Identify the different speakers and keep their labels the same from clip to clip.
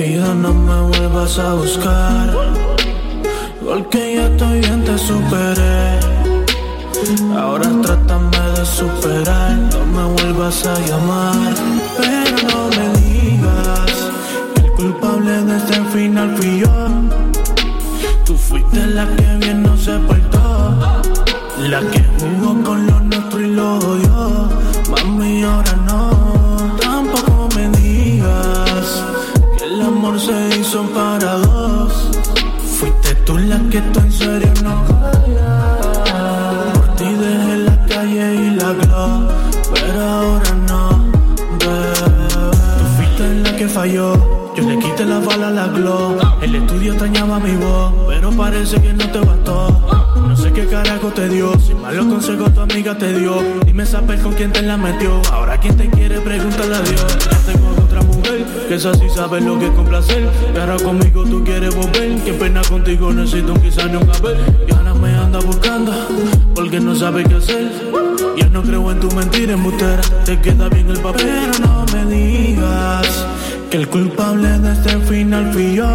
Speaker 1: pido no me vuelvas a buscar, porque ya estoy bien, te superé. Ahora trátame de superar, no me vuelvas a llamar. Pero no me digas que el culpable de este final fui yo. Tú fuiste la que bien no se portó, la que jugó con lo nuestro y lo odió. Mami, ahora no. Tampoco me digas que el amor se hizo para dos. Fuiste tú la que tú en serio no querías. Por ti dejé la calle y la glow, pero ahora no, bebé. Tú fuiste la que falló. Yo le quité la bala a la glow. El estudio extrañaba mi voz, pero parece que no te bastó. No sé qué carajo te dio, si malos consejos tu amiga te dio. Dime saber con quién te la metió. Ahora quien te quiere, pregúntale a Dios. Yo tengo otra mujer, que esa sí sabe lo que es complacer. Y ahora conmigo tú quieres volver. Qué pena contigo, necesito quizás nunca ver. Y ahora me anda buscando, porque no sabe qué hacer. Ya no creo en tu mentira embustera, te queda bien el papel. Pero no me digas que el culpable de este final fui yo.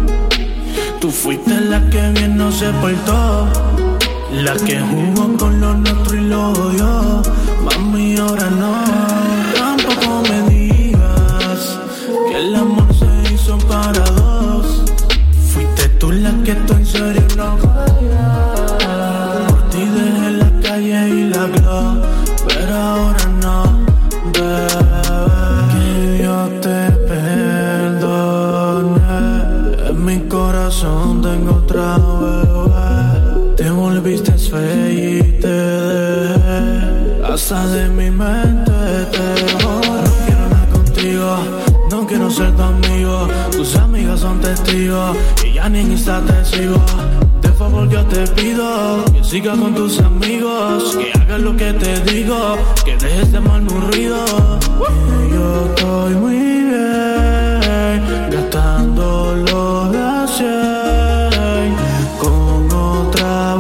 Speaker 1: Tú fuiste la que bien no se portó, la que jugó con lo nuestro y lo odió. Mami, ahora no. Tampoco me digas que el amor se hizo para dos. Fuiste tú la que tú en serio no querías. Por ti dejé la calle y la glow, pero ahora no, bebé. Que Dios te perdone. En mi corazón tengo otra bebé. Te volviste fea y te dejé. Hasta de mi mente te borré. No quiero nada contigo, no quiero ser tu amigo. Tus amigas son testigos y ya ni en Insta te sigo. De favor yo te pido que sigas con tus amigos, que hagas lo que te digo, que dejes de malnurrido. Que yo estoy muy bien, gastándolo de a 100 con otra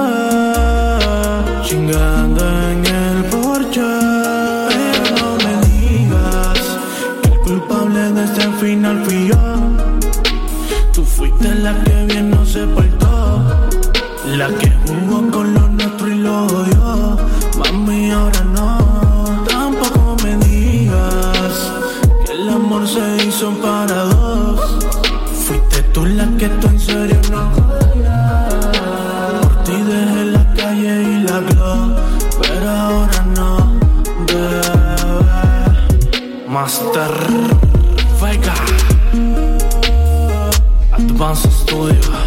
Speaker 1: vez, chingando en el porche. Pero no me digas que el culpable de este final fui yo. Tú fuiste la que bien no se portó, la que jugó con lo nuestro y lo odió. Mami, ahora no. Tampoco me digas que el amor se hizo para dos. Fuiste tú la que tú en serio no querías. Por ti dejé la calle y la glow, pero ahora no, bebé. Master Vega, Advance Studio.